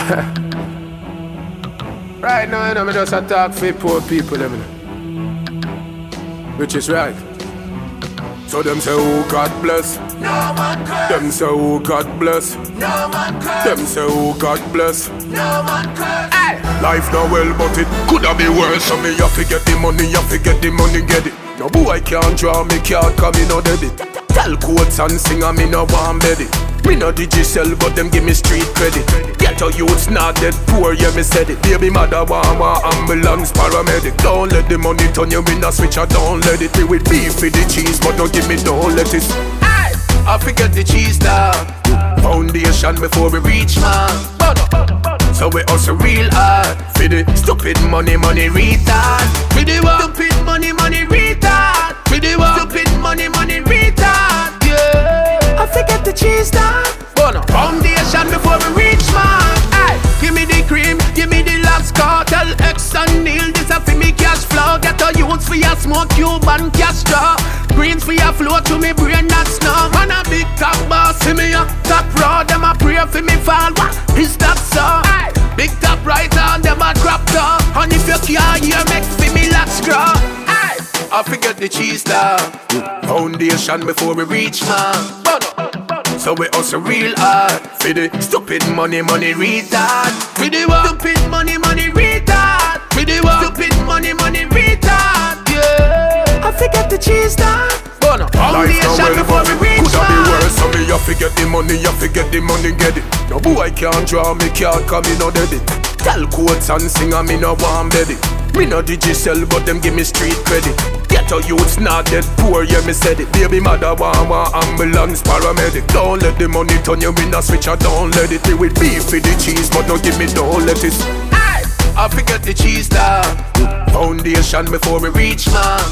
Right now, you know, me just attack for poor people, you know. Which is right. So them say, oh God bless. No man curse. Them say, oh God bless. No man curse. Them say, oh God bless. No man curse. Hey. Life not well, but it coulda be worse. So me have to get the money, have to get the money, get it. No boy can't draw me card, cause me no dead it. Tell quotes and sing and me no want bed it. Me no digital, but them give me street credit. Get a youths not dead poor, yeah me said it. Baby mother want ambulance, paramedic. Don't let the money turn you in a switch, or don't let it be with beef with the cheese, but don't give me no lettuce. Hey, I forget the cheese now. Foundation before we reach man. So we also real hard. For the stupid money retard. For the what? Stupid money retard. For the what? Stupid money retard. Yeah, I forget the cheese now. Foundation before we reach man. Ay, give me the cream, give me the last cartel. X and Neil, this a for me cash flow. Get a youths for your smoke, Cuban cash straw. Greens for your flow to me brain, that's no. Man a big top boss, see me a top road. Them a pray for me fall, what is that so? Ay, big top right on, them a crop top. And if you can't hear, make for me let's grow. Ay, I forget the cheese now. Foundation before we reach man. So we also real hard. For the stupid money retard. For the what? Stupid money retard. For the what? Stupid money retard. Yeah, I forget the cheese now. Foundation before we reach man. Coulda be worse, so me have to get the money, have to get the money, get it. No boy can't draw me card, cause me no dead it. Tell quotes and sing and me no want bed it. Me no digital, but them give me street credit. Get a youths not dead poor, yeah me said it. Baby mother want ambulance, paramedic. Don't let the money turn you in a switch, or don't let it be with beef with the cheese, but don't give me no lettuce. Hey, I forget the cheese now. Foundation before we reach man.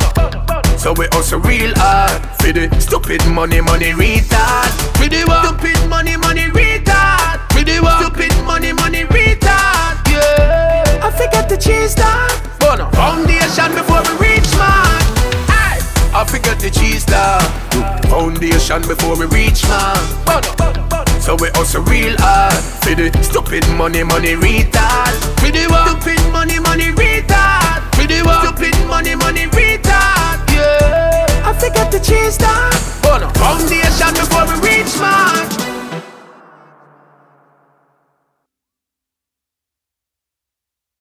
So we also real hard. For the stupid money retard. For the what? Stupid money retard. For the what? Stupid money retard. Yeah, I forget the cheese now. Foundation before we reach man. Ay, I forget the cheese now. Foundation before we reach man. So we also real hard. For the stupid money retard. For the what? Stupid money retard. For the what? Stupid